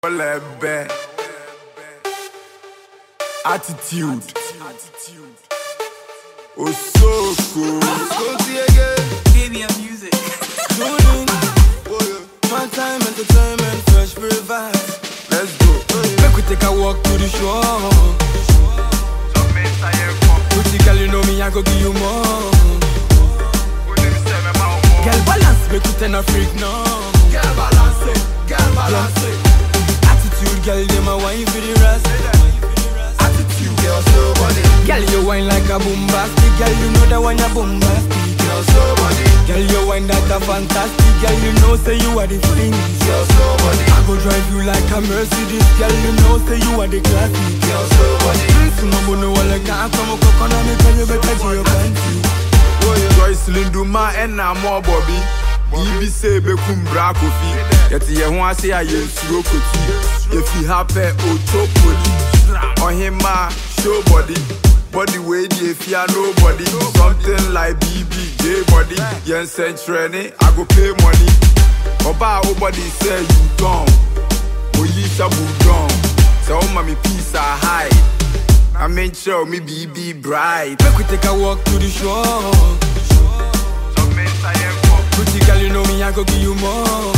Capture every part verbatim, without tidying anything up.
Lebe. Attitude. Oh, so cool. Give me a music. My time, entertainment, fresh revive. Let's go. Make we take a walk to the shore. Pretty girl, you know me, I go give you more. Girl, balance, make we turn a freak now. Girl, balance it. Girl, balance it. Attitude, girl, them a wine for the rest. Attitude, girl, so body. Girl, you wine like a bombastic. Girl, you know that one a bombastic. Girl, so body. Girl, you wine that a fantastic. Girl, you know say you are the finest. Girl, so body. I go drive you like a Mercedes. Girl, you know say you are the classic. Girl, so body. Sumabo no wala ka come kokona me can you better to your panty. Joyce Linduma and I'm more Bobby. B B say bekum bra kofi. Yet ye ho ase aye suro koti. If you happy o chopoli. On him ma show body. Body way the if you nobody. Something like B B gay body. Yen send training, I go pay money. Oba o body say you gone. O yi shabu gone. So mommy peace I hide. I make sure me B B bright. Make we take a walk to the shore. Pretty girl, you know me, I go give you more.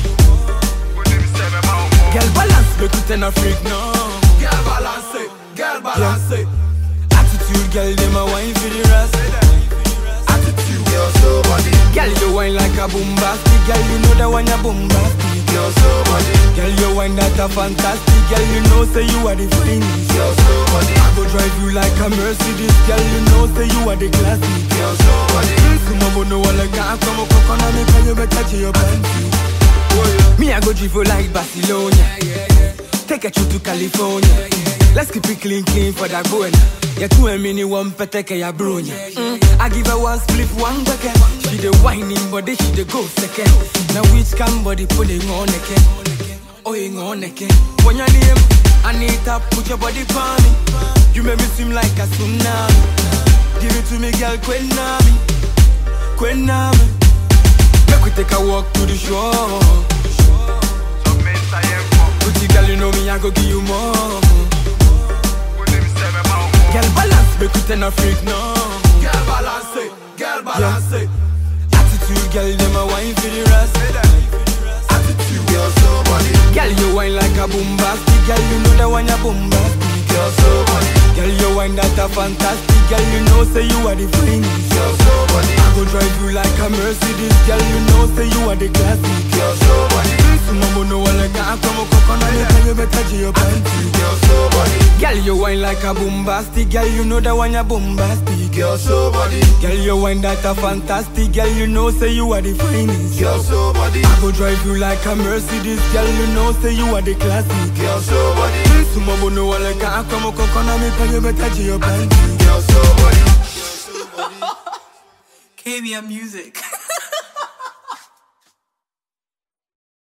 Girl, balance, make we turn a freak now. Girl, balance it. Girl, balance it. Attitude, girl, them a wine for the rest. Attitude, girl, so body. Girl, you wine like a bombastic. Girl, you know that one a bombastic. Girl, so body. Girl, you wine that a fantastic. Girl, you know say you are the finest. Girl, so body. I go drive you like a Mercedes. Girl, you know say you are the classic. Girl, so body. Sumabo no wala ka come kokona me can you better to your panty. Me I go drive you like Barcelona. Take a trip to California. Let's keep it clean, clean for that buena. Yeah, two a mini one peteke ya brunya. Mm. I give her one split, one bucket. She the whining body, she the go second. Now which can body putting on again? Oh, you on again. When your name, I need to put your body for me. You make me seem like a tsunami. Give it to me, girl, Kwenami. Kwenami. Make we take a walk to the shore. Pretty girl, you know me, I go give you more. Girl, balance, make we turn a freak now. Girl, balance it. Girl, balance it. Attitude, girl, them a wine for the rest. Attitude, girl, so body. Girl, you wine like a bombastic. Girl, you know that one a bombastic. Girl, so body. Girl, you wine that a fantastic. Girl, you know say you are the finest. Girl, so body. I go drive you like a Mercedes. Girl, you know say you are the classic. Girl, so body. Sumabo no wala ka come kokona me can you better to your panty. Girl, so body. Girl, you wine like a bombastic. Girl, you know that one a bombastic. Girl, so body. Girl, you wine that a fantastic. Girl, you know say you are the finest. Girl, so body. I go drive you like a Mercedes. Girl, you know say you are the classic. Girl, so body. Sumabo no wala ka come kokona me can you better to your panty. Girl, so body. Give me a music.